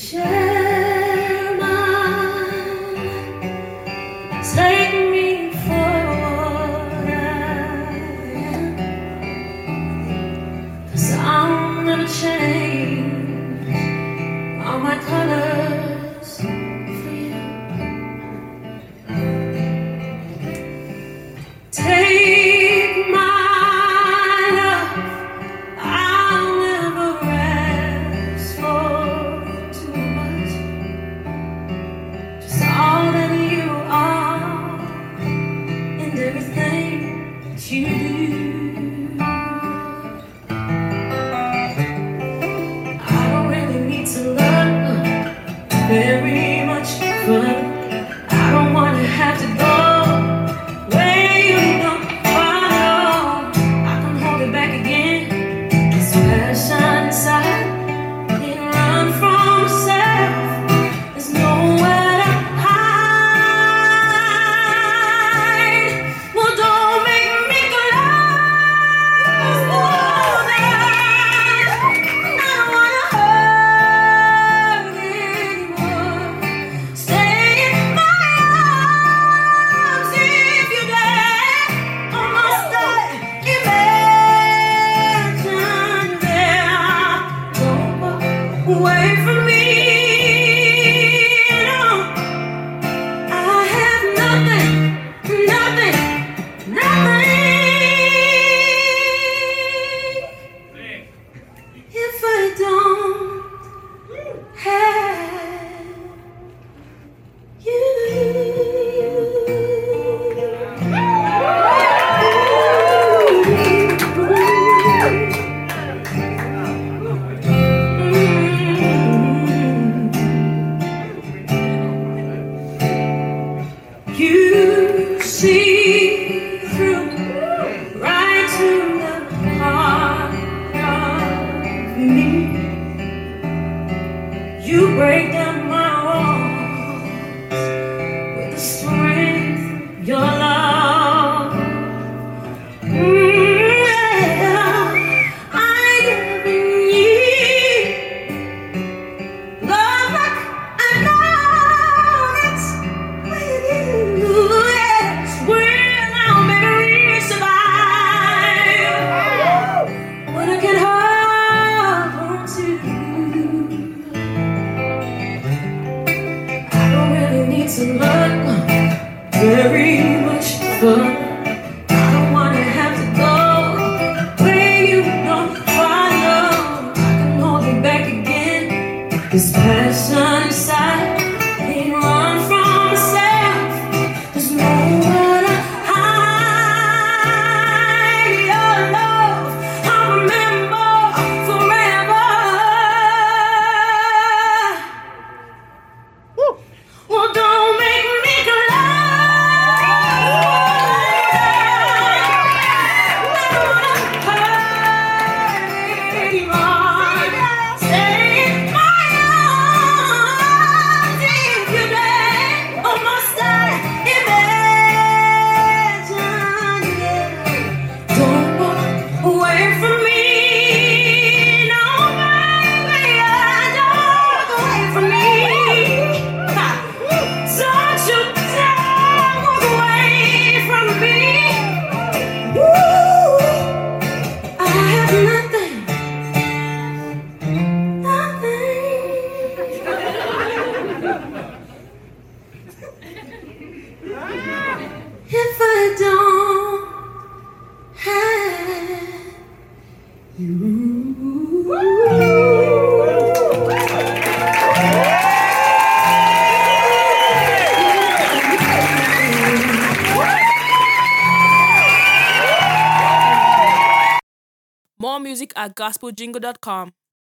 share mine. Take me for what I am, 'cause I'll never change all my colors for you. Take my love, I'll never ask for too much. Just all that you are and everything that you do. I don't really need to look very much further. I don't wanna have to go where you don't follow. I can hold it back again. This passion inside can't run from myself. There's nowhere to hide. Well, don't make me close my eyes. I don't wanna hurt anymore. Stay in my arms if you dare. Almost there. Imagine there. Don't walk away from me. No, I have nothing, nothing, nothing. If I don't have you. You see through right to the heart of me. You break down my walls with the strength of your love. Yeah. I never need love like I know it's with you. Yes, well, I'll maybe survive when I can hold on to you. I don't really need to look very much further. I don't wanna have to go where you don't follow. I can hold you back again. This passion inside can't run from myself. There's nowhere to hide your love. I'll remember forever. Well, don't make me cry. I don't wanna hurt anymore. Stay in my arms if you dare. Almost there. Imagine, yeah. Don't walk away from me. No, baby, don't walk away from me. Don't you dare walk away from me. Woo. I have nothing, nothing. If I don't have you. More music at gospeljingle.com.